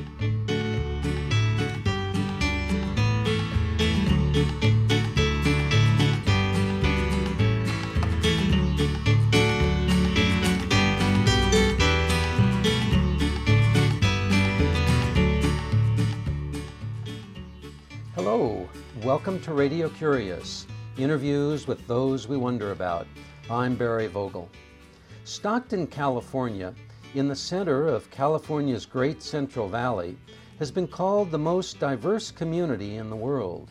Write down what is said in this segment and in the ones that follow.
Hello, welcome to Radio Curious, interviews with those we wonder about. I'm Barry Vogel. Stockton, California, in the center of California's Great Central Valley, has been called the most diverse community in the world.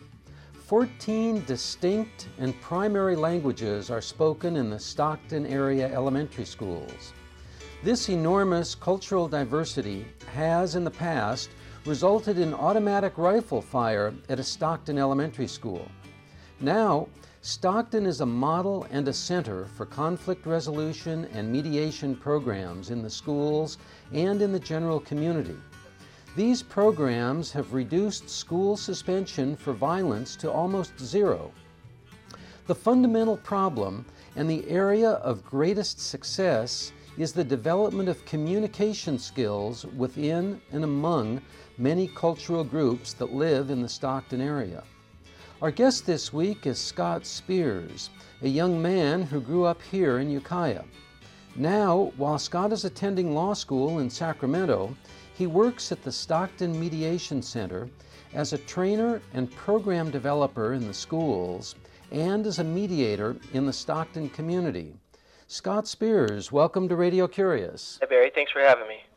14 distinct and primary languages are spoken in the Stockton area elementary schools. This enormous cultural diversity has, in the past, resulted in automatic rifle fire at a Stockton elementary school. Now, Stockton is a model and a center for conflict resolution and mediation programs in the schools and in the general community. These programs have reduced school suspension for violence to almost zero. The fundamental problem and the area of greatest success is the development of communication skills within and among many cultural groups that live in the Stockton area. Our guest this week is Scott Spears, a young man who grew up here in Ukiah. Now, while Scott is attending law school in Sacramento, he works at the Stockton Mediation Center as a trainer and program developer in the schools and as a mediator in the Stockton community. Scott Spears, welcome to Radio Curious. Hey Barry, thanks for having me.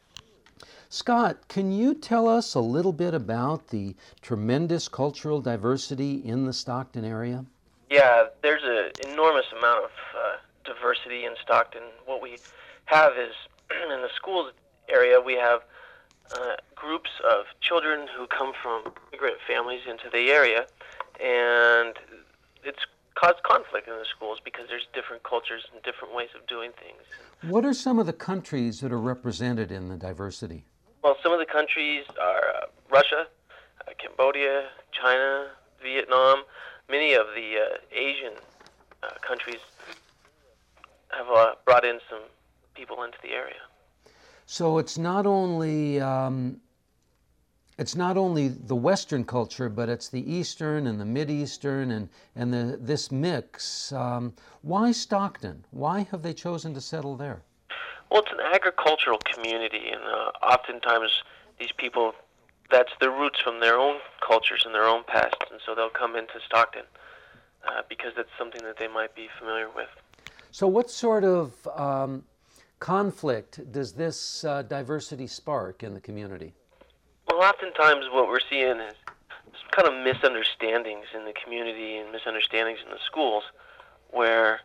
Scott, can you tell us a little bit about the tremendous cultural diversity in the Stockton area? Yeah, there's an enormous amount of diversity in Stockton. What we have is, in the schools area, we have groups of children who come from immigrant families into the area, and it's caused conflict in the schools because there's different cultures and different ways of doing things. What are some of the countries that are represented in the diversity? Well, some of the countries are Russia, Cambodia, China, Vietnam. Many of the Asian countries have brought in some people into the area. So it's not only the Western culture, but it's the Eastern and the Mid-Eastern and this mix. Why Stockton? Why have they chosen to settle there? Well, it's an agricultural community, and oftentimes these people, that's their roots from their own cultures and their own past, and so they'll come into Stockton because that's something that they might be familiar with. So what sort of conflict does this diversity spark in the community? Well, oftentimes what we're seeing is kind of misunderstandings in the community and misunderstandings in the schools where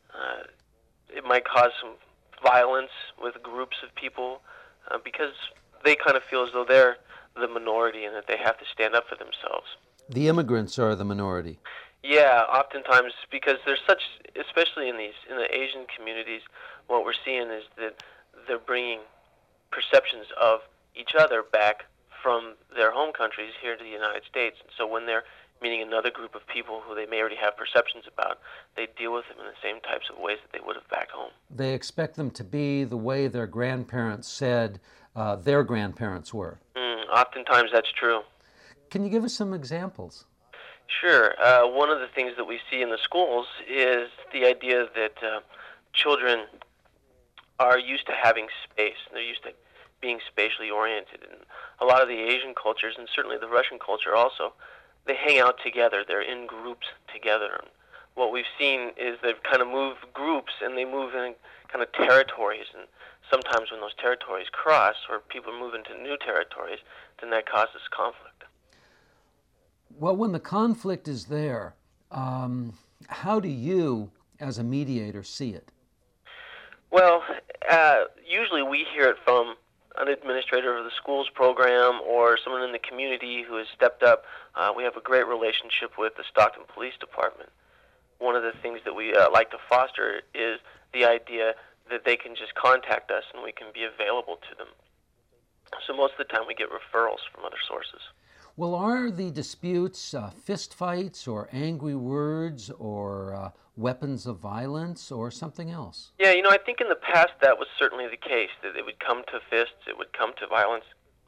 it might cause some violence with groups of people because they kind of feel as though they're the minority and that they have to stand up for themselves. The immigrants are the minority. Yeah, oftentimes because there's such, especially in the Asian communities, what we're seeing is that they're bringing perceptions of each other back from their home countries here to the United States. And so when they're meeting another group of people who they may already have perceptions about, they deal with them in the same types of ways that they would have back home. They expect them to be the way their grandparents said their grandparents were. Oftentimes that's true. Can you give us some examples? Sure. One of the things that we see in the schools is the idea that children are used to having space. They're used to being spatially oriented. And a lot of the Asian cultures, and certainly the Russian culture also, they hang out together. They're in groups together. And what we've seen is they've kind of moved groups, and they move in kind of territories. And sometimes when those territories cross, or people move into new territories, then that causes conflict. Well, when the conflict is there, how do you, as a mediator, see it? Well, usually we hear it from an administrator of the schools program or someone in the community who has stepped up. We have a great relationship with the Stockton Police Department. One of the things that we like to foster is the idea that they can just contact us and we can be available to them. So most of the time we get referrals from other sources. Well, are the disputes fist fights or angry words or weapons of violence or something else? Yeah, I think in the past that was certainly the case, that it would come to fists, it would come to violence.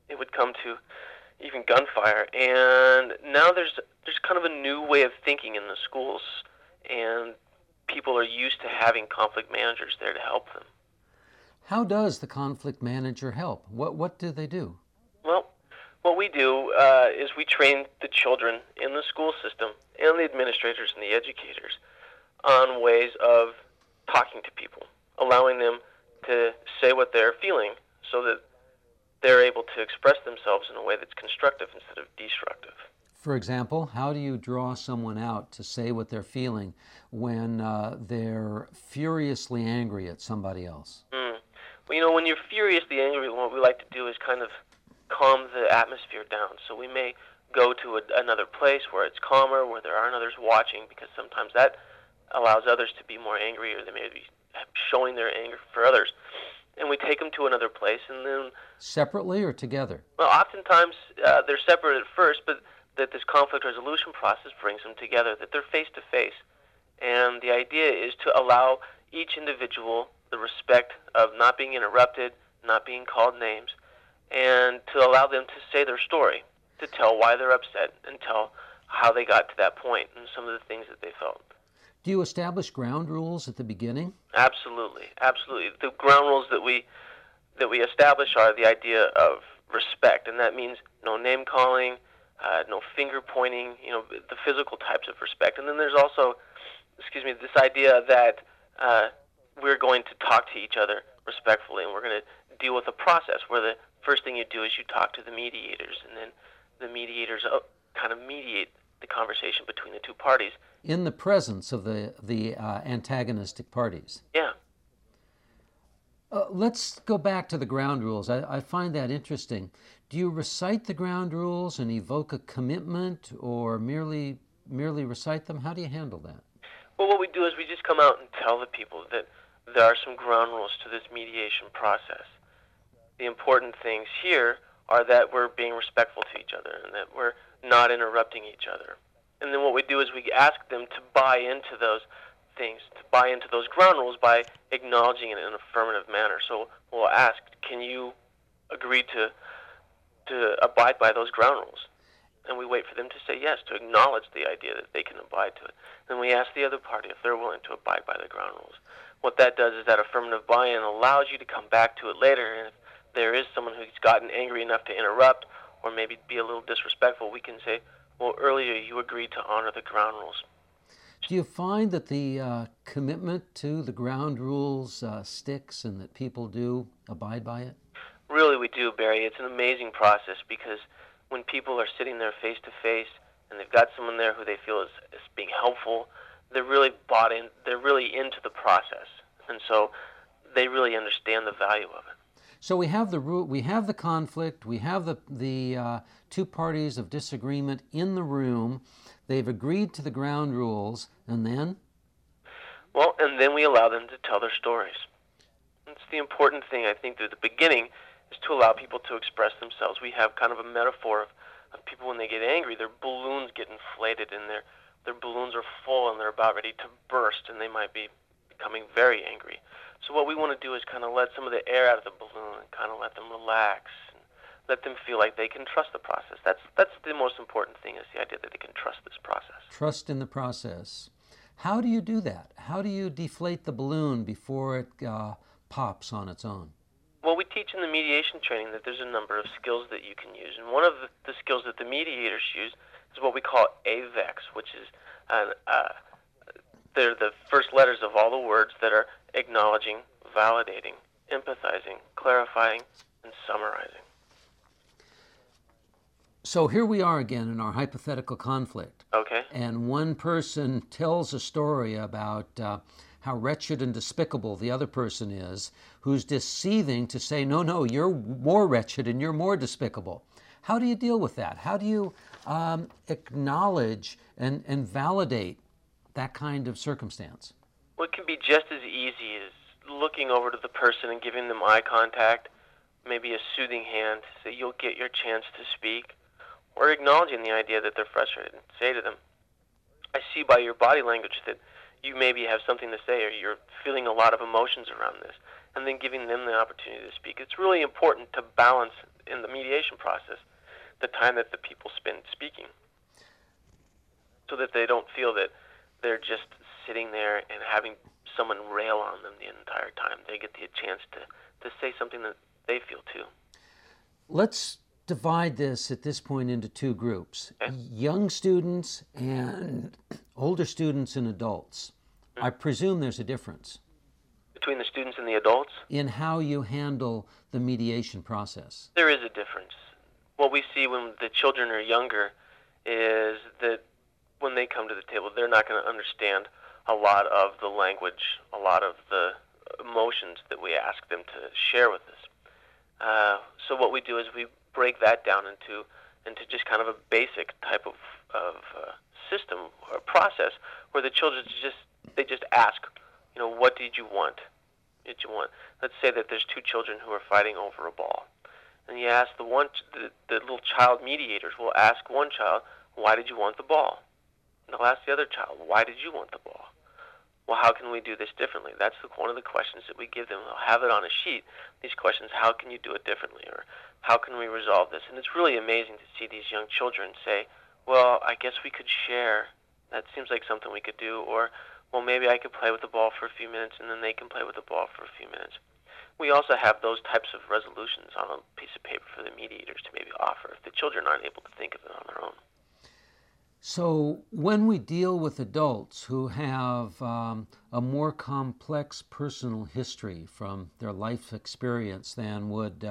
it would come to even gunfire. And now there's kind of a new way of thinking in the schools, and people are used to having conflict managers there to help them. How does the conflict manager help? What do they do? Well, what we do is we train the children in the school system and the administrators and the educators on ways of talking to people, allowing them to say what they're feeling so that they're able to express themselves in a way that's constructive instead of destructive. For example, how do you draw someone out to say what they're feeling when they're furiously angry at somebody else? Well, when you're furiously angry, what we like to do is kind of calm the atmosphere down. So we may go to another place where it's calmer, where there aren't others watching, because sometimes that allows others to be more angry, or they may be showing their anger for others. And we take them to another place, and then... Separately or together? Well, oftentimes they're separate at first, but that this conflict resolution process brings them together, that they're face-to-face. And the idea is to allow each individual the respect of not being interrupted, not being called names, and to allow them to say their story, to tell why they're upset and tell how they got to that point and some of the things that they felt. Do you establish ground rules at the beginning? Absolutely, absolutely. The ground rules that we establish are the idea of respect, and that means no name calling, no finger pointing, the physical types of respect. And then there's also, this idea that we're going to talk to each other respectfully, and we're going to deal with a process where the first thing you do is you talk to the mediators, and then the mediators kind of mediate the conversation between the two parties. In the presence of the antagonistic parties. Yeah. Let's go back to the ground rules. I find that interesting. Do you recite the ground rules and evoke a commitment, or merely recite them? How do you handle that? Well, what we do is we just come out and tell the people that there are some ground rules to this mediation process. The important things here are that we're being respectful to each other and that we're not interrupting each other. And then what we do is we ask them to buy into those things, to buy into those ground rules by acknowledging it in an affirmative manner. So we'll ask, can you agree to abide by those ground rules? And we wait for them to say yes, to acknowledge the idea that they can abide to it. Then we ask the other party if they're willing to abide by the ground rules. What that does is that affirmative buy-in allows you to come back to it later, and if there is someone who's gotten angry enough to interrupt or maybe be a little disrespectful, we can say, well, earlier you agreed to honor the ground rules. Do you find that the commitment to the ground rules sticks and that people do abide by it? Really, we do, Barry. It's an amazing process because when people are sitting there face-to-face and they've got someone there who they feel is being helpful, they're really bought in, they're really into the process. And so they really understand the value of it. So we have the conflict, we have the two parties of disagreement in the room. They've agreed to the ground rules, and then? Well, and then we allow them to tell their stories. It's the important thing, I think, at the beginning, is to allow people to express themselves. We have kind of a metaphor of people when they get angry, their balloons get inflated and their balloons are full and they're about ready to burst, and they might be becoming very angry. So what we want to do is kind of let some of the air out of the balloon and kind of let them relax and let them feel like they can trust the process. That's the most important thing, is the idea that they can trust this process. Trust in the process. How do you do that? How do you deflate the balloon before it pops on its own? Well, we teach in the mediation training that there's a number of skills that you can use. And one of the skills that the mediators use is what we call AVEX, which is they're the first letters of all the words that are acknowledging, validating, empathizing, clarifying, and summarizing. So here we are again in our hypothetical conflict. Okay. And one person tells a story about how wretched and despicable the other person is, who's deceiving to say, no, you're more wretched and you're more despicable. How do you deal with that? How do you acknowledge and validate that kind of circumstance? Well, it can be just as easy as looking over to the person and giving them eye contact, maybe a soothing hand to say, you'll get your chance to speak, or acknowledging the idea that they're frustrated and say to them, I see by your body language that you maybe have something to say, or you're feeling a lot of emotions around this, and then giving them the opportunity to speak. It's really important to balance in the mediation process the time that the people spend speaking, so that they don't feel that they're just sitting there and having someone rail on them the entire time. They get the chance to say something that they feel too. Let's divide this at this point into two groups, Okay. Young students and older students and adults. Mm-hmm. I presume there's a difference Between the students and the adults, in how you handle the mediation process. there is a difference. What we see when the children are younger is that when they come to the table, they're not going to understand a lot of the language, a lot of the emotions that we ask them to share with us. So what we do is we break that down into just kind of a basic type of system or process where the children just ask, what did you want? Let's say that there's two children who are fighting over a ball, and you ask the little child mediators will ask one child, why did you want the ball? And they'll ask the other child, why did you want the ball? Well, how can we do this differently? That's one of the questions that we give them. They'll have it on a sheet. These questions, how can you do it differently? Or how can we resolve this? And it's really amazing to see these young children say, well, I guess we could share. That seems like something we could do. Or, well, maybe I could play with the ball for a few minutes, and then they can play with the ball for a few minutes. We also have those types of resolutions on a piece of paper for the mediators to maybe offer if the children aren't able to think of it on their own. So when we deal with adults who have a more complex personal history from their life experience than would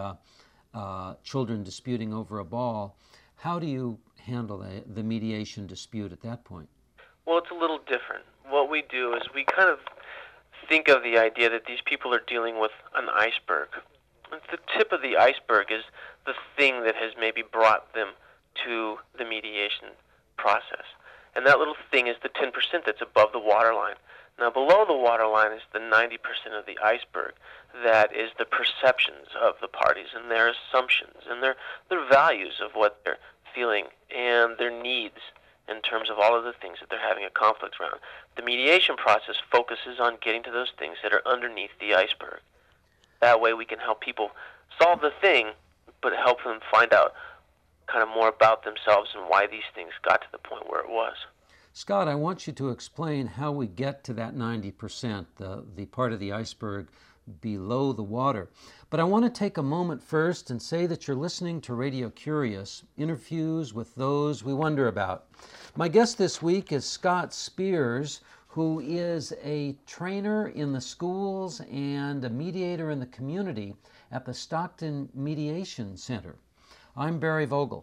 children disputing over a ball, how do you handle the mediation dispute at that point? Well, it's a little different. What we do is we kind of think of the idea that these people are dealing with an iceberg. The tip of the iceberg is the thing that has maybe brought them to the mediation process. And that little thing is the 10% that's above the waterline. Now, below the waterline is the 90% of the iceberg. That is the perceptions of the parties and their assumptions and their values of what they're feeling and their needs in terms of all of the things that they're having a conflict around. The mediation process focuses on getting to those things that are underneath the iceberg. That way we can help people solve the thing, but help them find out kind of more about themselves and why these things got to the point where it was. Scott, I want you to explain how we get to that 90%, the part of the iceberg below the water. But I want to take a moment first and say that you're listening to Radio Curious, interviews with those we wonder about. My guest this week is Scott Spears, who is a trainer in the schools and a mediator in the community at the Stockton Mediation Center. I'm Barry Vogel.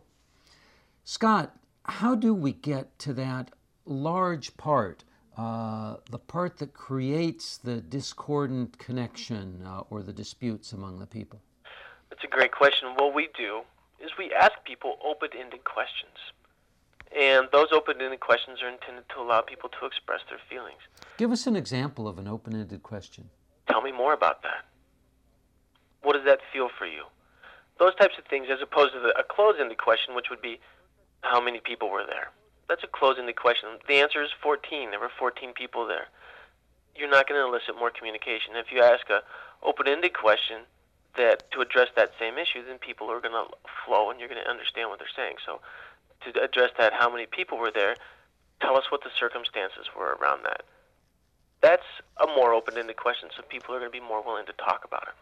Scott, how do we get to that large part, the part that creates the discordant connection or the disputes among the people? That's a great question. What we do is we ask people open-ended questions. And those open-ended questions are intended to allow people to express their feelings. Give us an example of an open-ended question. Tell me more about that. What does that feel for you? Those types of things, as opposed to a closed-ended question, which would be, how many people were there? That's a closed-ended question. The answer is 14. There were 14 people there. You're not going to elicit more communication. If you ask an open-ended question to address that same issue, then people are going to flow and you're going to understand what they're saying. So to address that, how many people were there, tell us what the circumstances were around that. That's a more open-ended question, so people are going to be more willing to talk about it.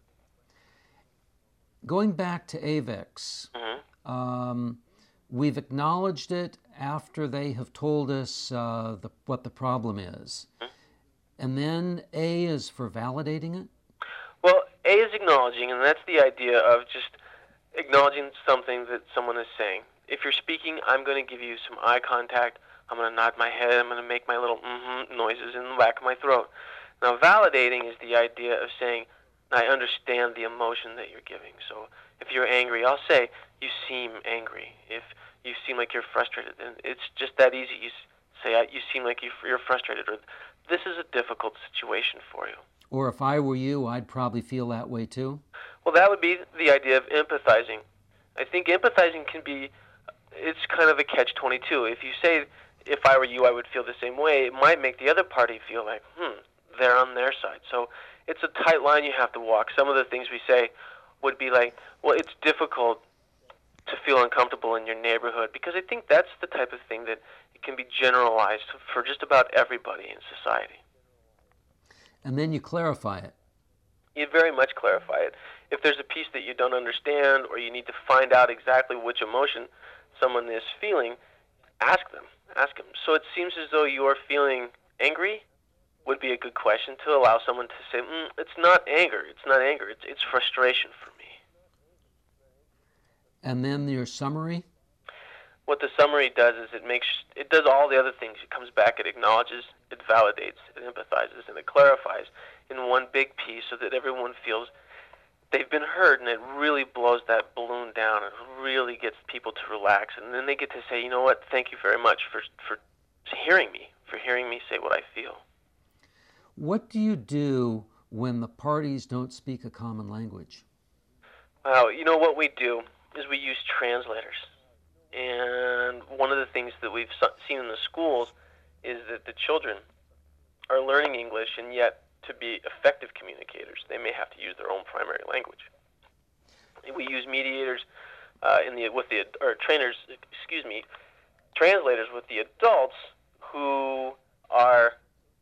Going back to AVEX, we've acknowledged it after they have told us what the problem is. And then A is for validating it? Well, A is acknowledging, and that's the idea of just acknowledging something that someone is saying. If you're speaking, I'm going to give you some eye contact. I'm going to nod my head. I'm going to make my little noises in the back of my throat. Now, validating is the idea of saying, I understand the emotion that you're giving. So if you're angry, I'll say, you seem angry. If you seem like you're frustrated, then it's just that easy. You say, you seem like you're frustrated, or this is a difficult situation for you. Or if I were you, I'd probably feel that way too? Well, that would be the idea of empathizing. I think empathizing it's kind of a catch-22. If you say, if I were you, I would feel the same way, it might make the other party feel like, they're on their side. So it's a tight line you have to walk. Some of the things we say, would be like, well, it's difficult to feel uncomfortable in your neighborhood, because I think that's the type of thing that it can be generalized for just about everybody in society. And then you clarify it. You very much clarify it. If there's a piece that you don't understand, or you need to find out exactly which emotion someone is feeling, ask them. Ask them. So it seems as though you are feeling angry would be a good question to allow someone to say, it's not anger. It's not anger. It's frustration for me. And then your summary? What the summary does is it does all the other things. It comes back, it acknowledges, it validates, it empathizes, and it clarifies in one big piece so that everyone feels they've been heard, and it really blows that balloon down and really gets people to relax. And then they get to say, you know what, thank you very much for hearing me say what I feel. What do you do when the parties don't speak a common language? Well, you know what we do is we use translators. And one of the things that we've seen in the schools is that the children are learning English, and yet to be effective communicators, they may have to use their own primary language. We use mediators translators with the adults who are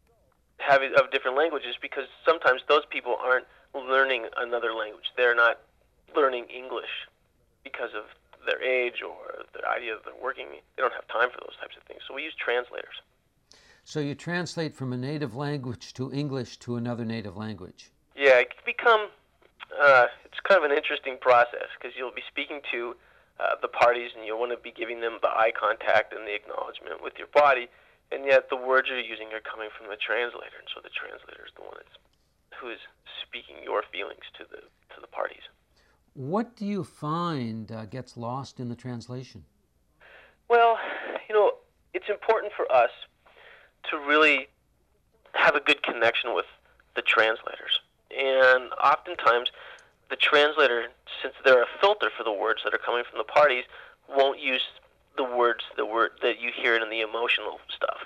of different languages, because sometimes those people aren't learning another language. They're not learning English because of their age or the idea that they're working. They don't have time for those types of things. So we use translators. So you translate from a native language to English to another native language. Yeah, it can become, it's kind of an interesting process, because you'll be speaking to the parties, and you'll want to be giving them the eye contact and the acknowledgement with your body, and yet the words you're using are coming from the translator, and so the translator is the one who is speaking your feelings to the parties. What do you find gets lost in the translation? Well, it's important for us to really have a good connection with the translators. And oftentimes, the translator, since they're a filter for the words that are coming from the parties, won't use the words that you hear in the emotional stuff.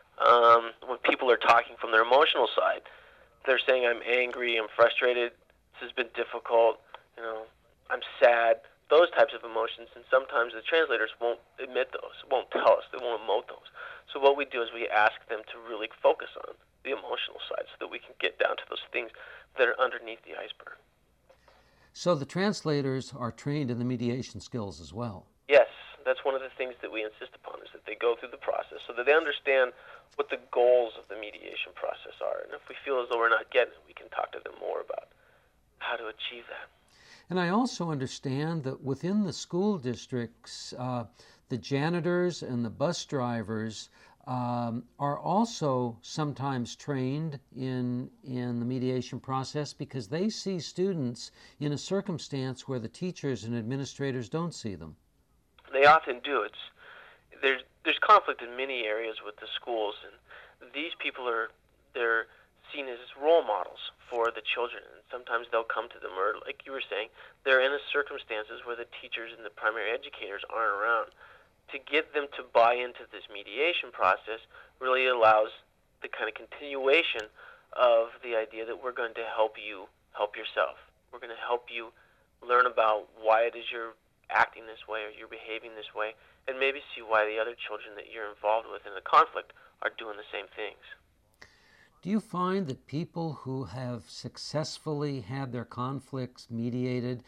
When people are talking from their emotional side, they're saying, I'm angry, I'm frustrated, this has been difficult, I'm sad, those types of emotions, and sometimes the translators won't admit those, won't tell us, they won't emote those. So what we do is we ask them to really focus on the emotional side so that we can get down to those things that are underneath the iceberg. So the translators are trained in the mediation skills as well? Yes, that's one of the things that we insist upon, is that they go through the process so that they understand what the goals of the mediation process are. And if we feel as though we're not getting it, we can talk to them more about how to achieve that. And I also understand that within the school districts, the janitors and the bus drivers are also sometimes trained in the mediation process, because they see students in a circumstance where the teachers and administrators don't see them. They often do. There's conflict in many areas with the schools, and these people they're seen as role models for the children, and sometimes they'll come to them, or like you were saying, they're in circumstances where the teachers and the primary educators aren't around. To get them to buy into this mediation process really allows the kind of continuation of the idea that we're going to help you help yourself. We're going to help you learn about why it is you're acting this way or you're behaving this way, and maybe see why the other children that you're involved with in the conflict are doing the same things. Do you find that people who have successfully had their conflicts mediated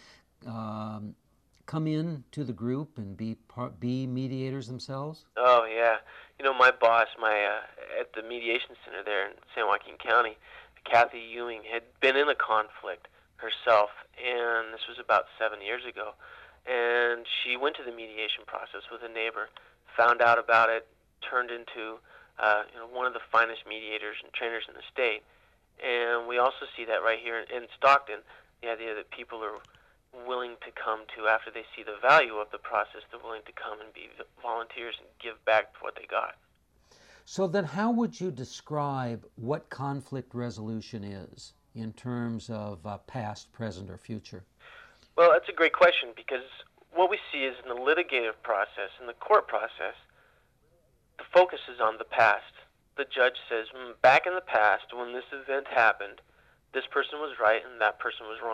come in to the group and be mediators themselves? Oh, yeah. My boss, at the mediation center there in San Joaquin County, Kathy Ewing, had been in a conflict herself, and this was about 7 years ago. And she went to the mediation process with a neighbor, found out about it, turned into one of the finest mediators and trainers in the state. And we also see that right here in Stockton, the idea that people are willing to come to, after they see the value of the process, they're willing to come and be volunteers and give back what they got. So then how would you describe what conflict resolution is in terms of past, present, or future? Well, that's a great question, because what we see is in the litigative process, in the court process, the focus is on the past. The judge says, back in the past, when this event happened, this person was right and that person was wrong. It's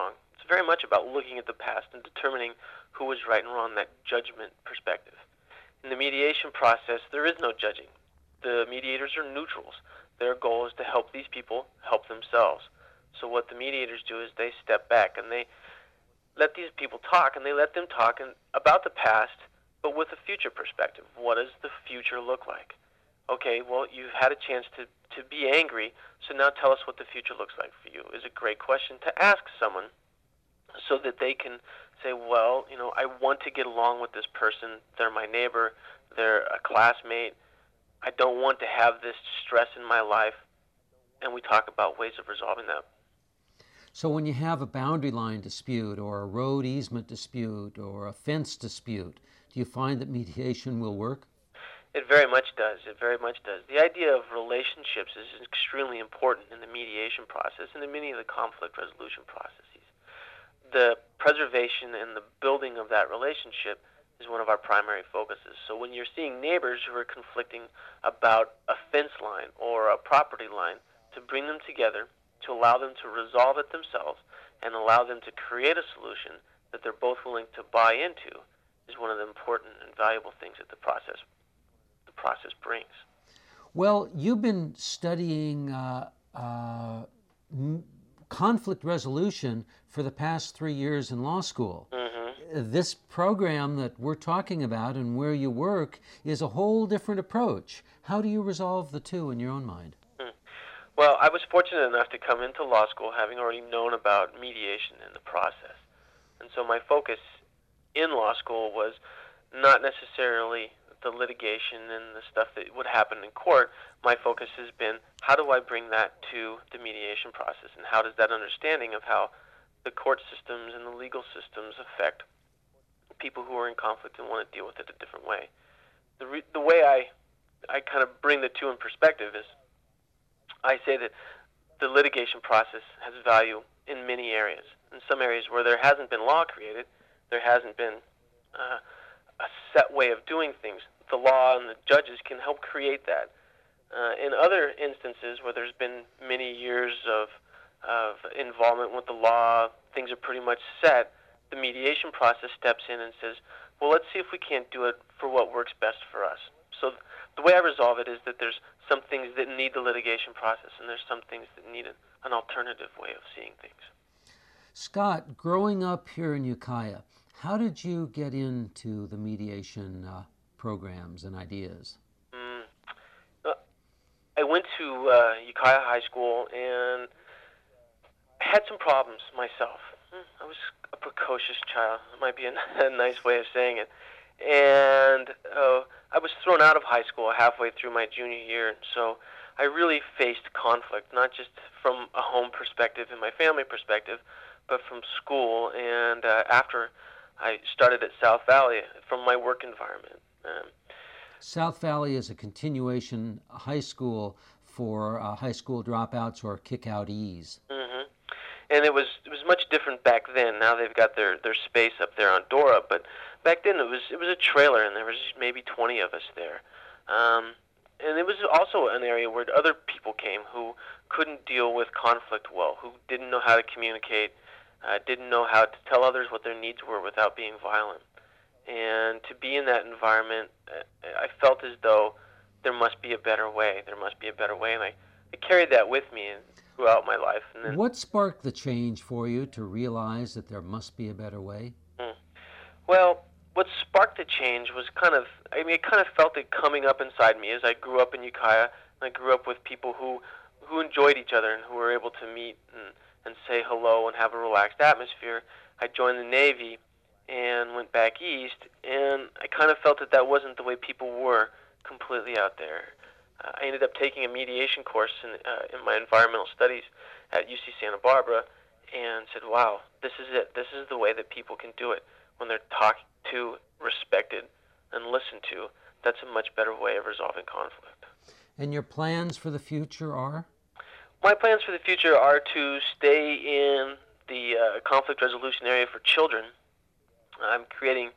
very much about looking at the past and determining who was right and wrong, that judgment perspective. In the mediation process, there is no judging. The mediators are neutrals. Their goal is to help these people help themselves. So what the mediators do is they step back and they let these people talk, and they let them talk about the past, but with a future perspective. What does the future look like? Okay, well, you've had a chance to be angry, so now tell us what the future looks like for you, is a great question to ask someone so that they can say, well, I want to get along with this person. They're my neighbor. They're a classmate. I don't want to have this stress in my life. And we talk about ways of resolving that. So when you have a boundary line dispute or a road easement dispute or a fence dispute, do you find that mediation will work? It very much does. It very much does. The idea of relationships is extremely important in the mediation process and in many of the conflict resolution processes. The preservation and the building of that relationship is one of our primary focuses. So when you're seeing neighbors who are conflicting about a fence line or a property line, to bring them together, to allow them to resolve it themselves, and allow them to create a solution that they're both willing to buy into is one of the important and valuable things that the process brings. Well, you've been studying conflict resolution for the past 3 years in law school. Mm-hmm. This program that we're talking about and where you work is a whole different approach. How do you resolve the two in your own mind? Well, I was fortunate enough to come into law school having already known about mediation in the process. And so my focus in law school was not necessarily the litigation and the stuff that would happen in court. My focus has been, how do I bring that to the mediation process, and how does that understanding of how the court systems and the legal systems affect people who are in conflict and want to deal with it a different way. The way I kind of bring the two in perspective is I say that the litigation process has value in many areas. In some areas where there hasn't been law created, there hasn't been a set way of doing things. The law and the judges can help create that. In other instances where there's been many years of involvement with the law, things are pretty much set, the mediation process steps in and says, well, let's see if we can't do it for what works best for us. So the way I resolve it is that there's some things that need the litigation process, and there's some things that need an alternative way of seeing things. Scott, growing up here in Ukiah, how did you get into the mediation programs and ideas? I went to Ukiah High School, and I had some problems myself. I was a precocious child. It might be a nice way of saying it. And I was thrown out of high school halfway through my junior year, so I really faced conflict, not just from a home perspective and my family perspective, but from school and after I started at South Valley from my work environment. South Valley is a continuation high school for high school dropouts or kick-outees. Mm-hmm. And it was much different back then. Now they've got their space up there on Dora, but back then it was a trailer, and there was maybe 20 of us there. And it was also an area where other people came who couldn't deal with conflict well, who didn't know how to communicate, didn't know how to tell others what their needs were without being violent. And to be in that environment, I felt as though there must be a better way. There must be a better way, and I carried that with me throughout my life. And then, what sparked the change for you to realize that there must be a better way? Well, what sparked the change was I kind of felt it coming up inside me as I grew up in Ukiah, and I grew up with people who enjoyed each other and who were able to meet and say hello and have a relaxed atmosphere. I joined the Navy and went back east, and I kind of felt that wasn't the way people were completely out there. I ended up taking a mediation course in my environmental studies at UC Santa Barbara and said, wow, this is it. This is the way that people can do it. When they're talked to, respected, and listened to, that's a much better way of resolving conflict. And your plans for the future are? My plans for the future are to stay in the conflict resolution area for children. I'm creating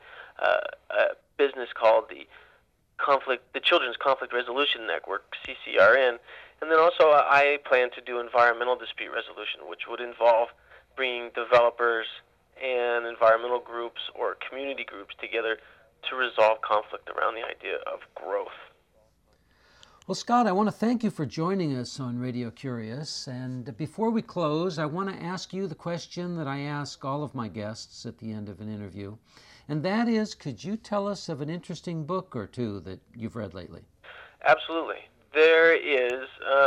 a business called the Children's Conflict Resolution Network, CCRN, and then also I plan to do environmental dispute resolution, which would involve bringing developers and environmental groups or community groups together to resolve conflict around the idea of growth. Well, Scott, I want to thank you for joining us on Radio Curious. And before we close, I want to ask you the question that I ask all of my guests at the end of an interview. And that is, could you tell us of an interesting book or two that you've read lately? Absolutely. There is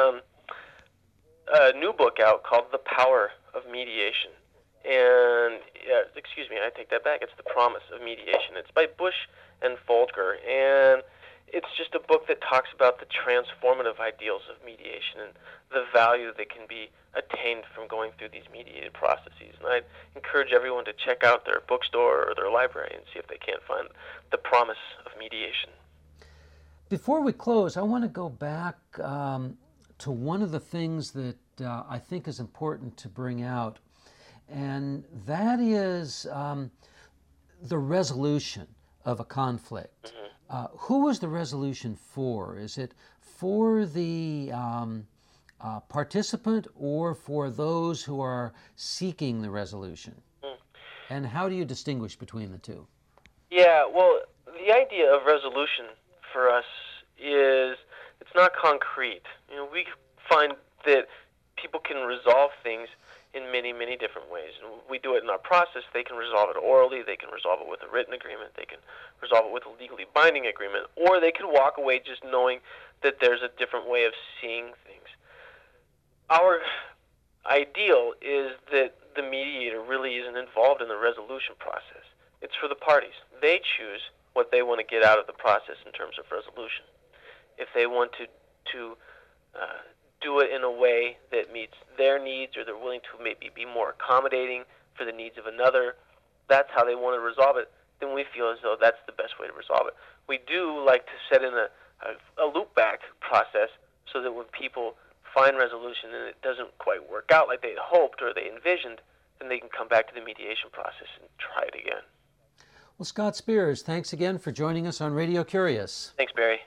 a new book out called The Power of Mediation. And, excuse me, I take that back. It's The Promise of Mediation. It's by Bush and Folger. And it's just a book that talks about the transformative ideals of mediation and the value that can be attained from going through these mediated processes. And I'd encourage everyone to check out their bookstore or their library and see if they can't find The Promise of Mediation. Before we close, I want to go back to one of the things that I think is important to bring out, and that is the resolution of a conflict. Mm-hmm. Who was the resolution for? Is it for the participant or for those who are seeking the resolution? Mm. And how do you distinguish between the two? Yeah, well, the idea of resolution for us is it's not concrete. You know, we find that people can resolve things in many, many different ways. And we do it in our process. They can resolve it orally, they can resolve it with a written agreement, they can resolve it with a legally binding agreement, or they can walk away just knowing that there's a different way of seeing things. Our ideal is that the mediator really isn't involved in the resolution process. It's for the parties. They choose what they want to get out of the process in terms of resolution. If they want to do it in a way that meets their needs, or they're willing to maybe be more accommodating for the needs of another, that's how they want to resolve it, then we feel as though that's the best way to resolve it. We do like to set in a loop-back process so that when people find resolution and it doesn't quite work out like they had hoped or they envisioned, then they can come back to the mediation process and try it again. Well, Scott Spears, thanks again for joining us on Radio Curious. Thanks, Barry.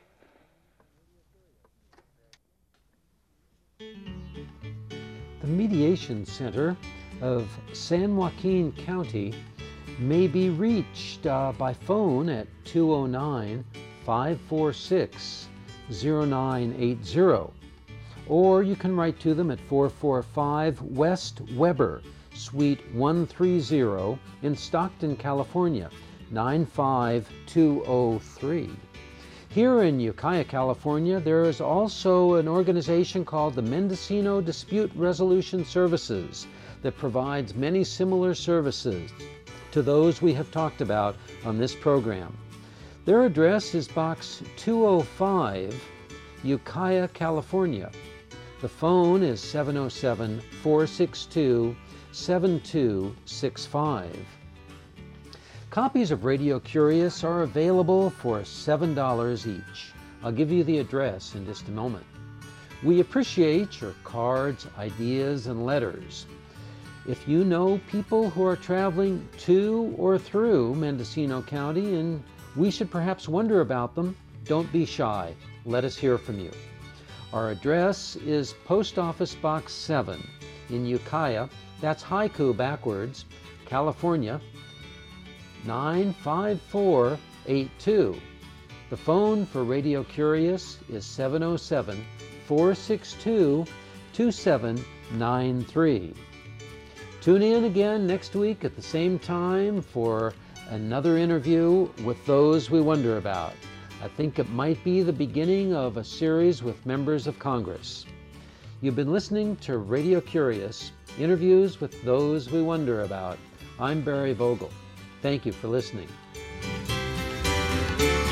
The Mediation Center of San Joaquin County may be reached by phone at 209-546-0980, or you can write to them at 445 West Weber, Suite 130 in Stockton, California, 95203. Here in Ukiah, California, there is also an organization called the Mendocino Dispute Resolution Services that provides many similar services to those we have talked about on this program. Their address is Box 205, Ukiah, California. The phone is 707-462-7265. Copies of Radio Curious are available for $7 each. I'll give you the address in just a moment. We appreciate your cards, ideas, and letters. If you know people who are traveling to or through Mendocino County and we should perhaps wonder about them, don't be shy. Let us hear from you. Our address is Post Office Box 7 in Ukiah, that's Haiku backwards, California, 95482. The phone for Radio Curious is 707-462-2793. Tune in again next week at the same time for another interview with those we wonder about. I think it might be the beginning of a series with members of Congress. You've been listening to Radio Curious, interviews with those we wonder about. I'm Barry Vogel. Thank you for listening.